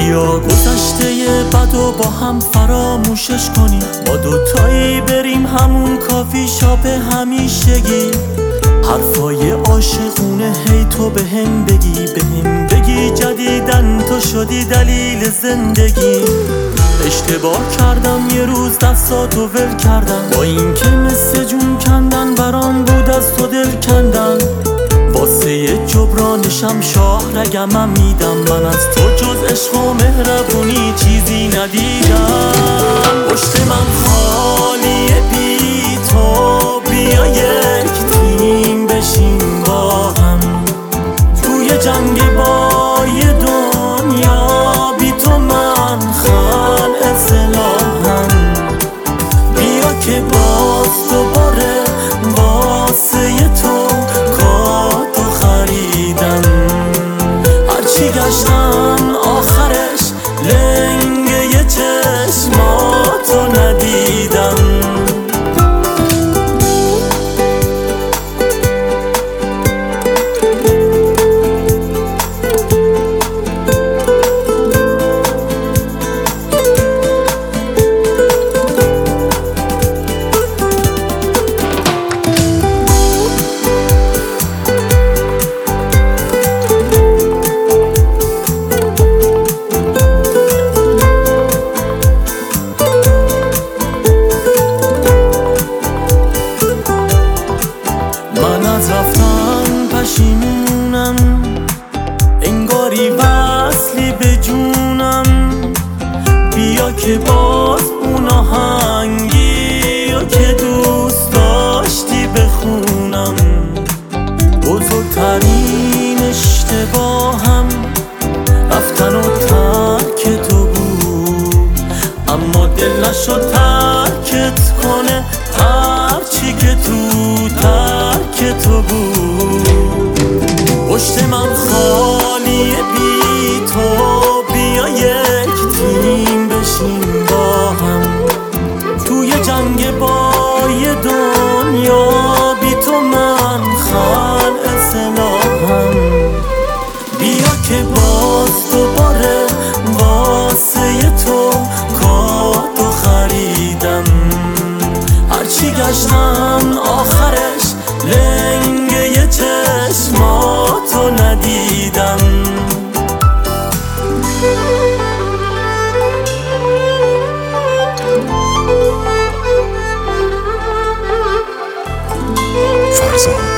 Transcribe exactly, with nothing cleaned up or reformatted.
بیا گذشته بد و با هم فراموشش کنیم، ما دوتایی بریم همون کافی شاپ همیشگی، حرفای عاشقونه هی تو بهم بگی بهم بگی جدیدن تو شدی دلیل زندگی. اشتباه کردم یه روز دستاتو ول کردم، با این که مثل جون کندن برام بود از تو دل کندن، واسه جبرانشم شاه رگمم میدم، من از تو جز عشق و مهربونی چیزی ندیدم. پشت من خالیه بی تو، بیا یک تیم بشیم با هم توی جنگ با یه دنیا، بی تو من خلع سلاحم، بیا که باز دوباره واسه تو کاتو خریدم، هرچی گشتم آخرش لنگه یه چشماتو ندیدم. من از رفتن پشیمونم، انگاری وصلی به جونم، بیا که باز اون آهنگی و که دوست داشتی بخونم. بزرگترین اشتباهم رفتن و ترک تو بود، اما دل نشد ترکت کنه هرچی که تو ترک تو بود. پشت من خالیه بی تو، بیا یک تیم بشیم با هم توی جنگ با یه دنیا، بی تو من خلع سلاحم، بیا که باز دوباره واسه تو کاتو خریدم، هرچی گشتم آخرش لنگه یه چشماتو ندیدم. فرزاد